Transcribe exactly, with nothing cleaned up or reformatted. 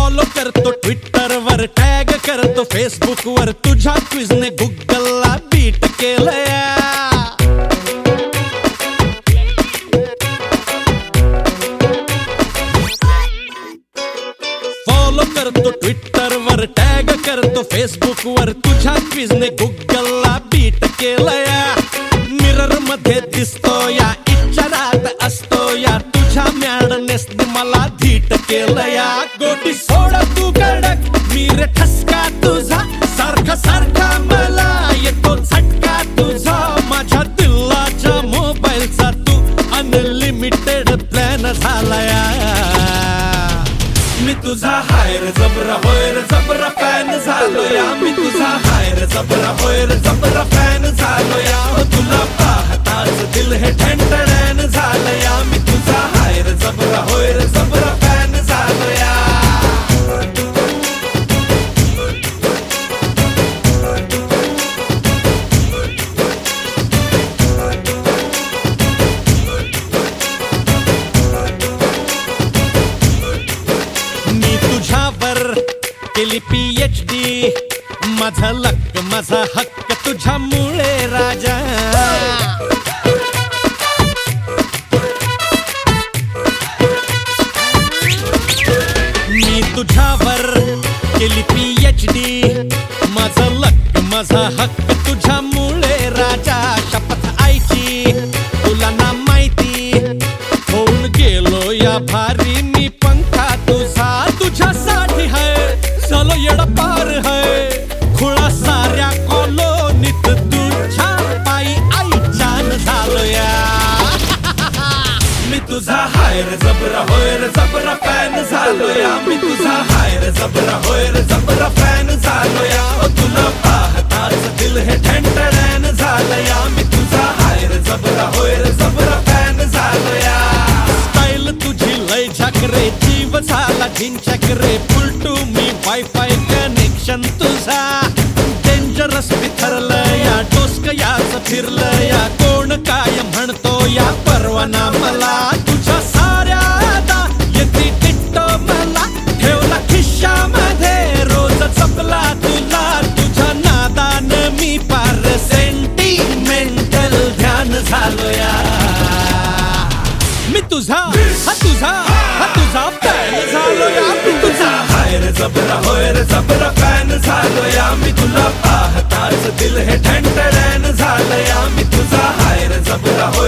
Follow करतो ट्विटरवर, tag करतो फेसबुकवर, तुझ्या क्विजने गुगलला बीट केलंय. फॉलो करतो ट्विटरवर, टॅग करतो फेसबुकवर, तुझ्या क्विजने गुगलला बीट केलंय. मिरर मध्ये दिसतो या, इच्छारात असतो या, तुझ्या मॅडनेसने मला धीट केलंय. गोटी सोड तू कडक, मी रे ठसका तुझा, सारखा सारखा मला येतो झटका तुझा. माझ्या दिलाच्या मोबाईलचा तू अनलिमिटेड प्लॅन झालाय. मी तुझा हायर जबरा होयर जबरा फॅन झालो या. मी तुझा हायर जबरा होयर जबरा फॅन झालो या. तुला पाहताच दिल हे ठणठण झालं या. मी तुझा हायर जबरा होयर जबरा फॅन झालो या. मी तुझ्यावर केली पीएचडी, माझा लक माझा हक्क तुझ्यामुळे राजा. मी तुझ्यावर केली पीएचडी, माझा लक माझा हक्क तुझ्यामुळे राजा. शपथ आईची तुला ना माहिती, होऊन गेलो या भारी मी पंखा तुझा. तुझ्यासाठी है चलो येडा पार है, खुळा साऱ्या कॉलोनीत तुझ्या पायी आईच्यान झालो या. मी तुझा हायर जबरा होयर जबरा फॅन झालो या. मी तुझा हायर जबरा होयर जबरा फॅन झालो या. तुला पाहताच दिल हे ठणठण झालं या. मी तुझा हायर जबरा होयर जबरा फॅन झालो या. स्टाईल तुझी लय झाकरे, जीव झाला झिंचकरे, फुलटू मी वायफाय कनेक्शन तुझा. डेंजरस बिथरलं या, डोसक याच फिरलं या, कोण काय म्हणतो या परवाना मला. तुझ्या साऱ्या दा येती टिट्टो मला, ठेवला खिशामध्ये रोज जपला तुला. तुझ्या नादान मी पार सेंटिमेंटल ध्यान झालो या. मी तुझा हा तुझा हा तुझा फॅन झालो या. मी तुझा हायर जबरा होयर जबरा फॅन झालो या. मी तुला पाहताच दिल हे ठणठण झालं या. मी तुझा हायर जबरा